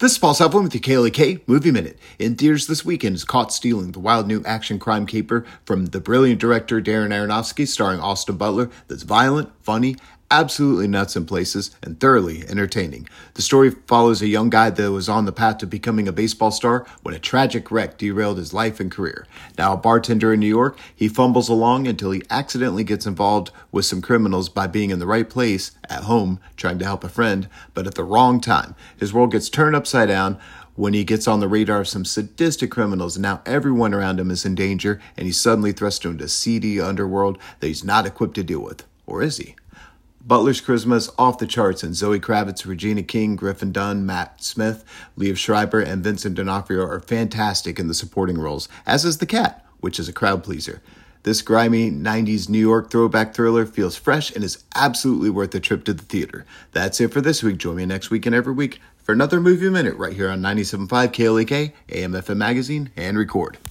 This is Paul Southland with the KLAK Movie Minute. In theaters this weekend is Caught Stealing, the wild new action crime caper from the brilliant director Darren Aronofsky, starring Austin Butler, that's violent, funny, absolutely nuts in places, and thoroughly entertaining. The story follows a young guy that was on the path to becoming a baseball star when a tragic wreck derailed his life and career. Now a bartender in New York, he fumbles along until he accidentally gets involved with some criminals by being in the right place, at home, trying to help a friend, but at the wrong time. His world gets turned upside down when he gets on the radar of some sadistic criminals, and now everyone around him is in danger, and he's suddenly thrust into a seedy underworld that he's not equipped to deal with. Or is he? Butler's charisma is off the charts, and Zoe Kravitz, Regina King, Griffin Dunn, Matt Smith, Liev Schreiber, and Vincent D'Onofrio are fantastic in the supporting roles, as is the cat, which is a crowd pleaser. This grimy 90s New York throwback thriller feels fresh and is absolutely worth a trip to the theater. That's it for this week. Join me next week and every week for another Movie Minute right here on 97.5 KLAK, AM/FM Magazine, and Record.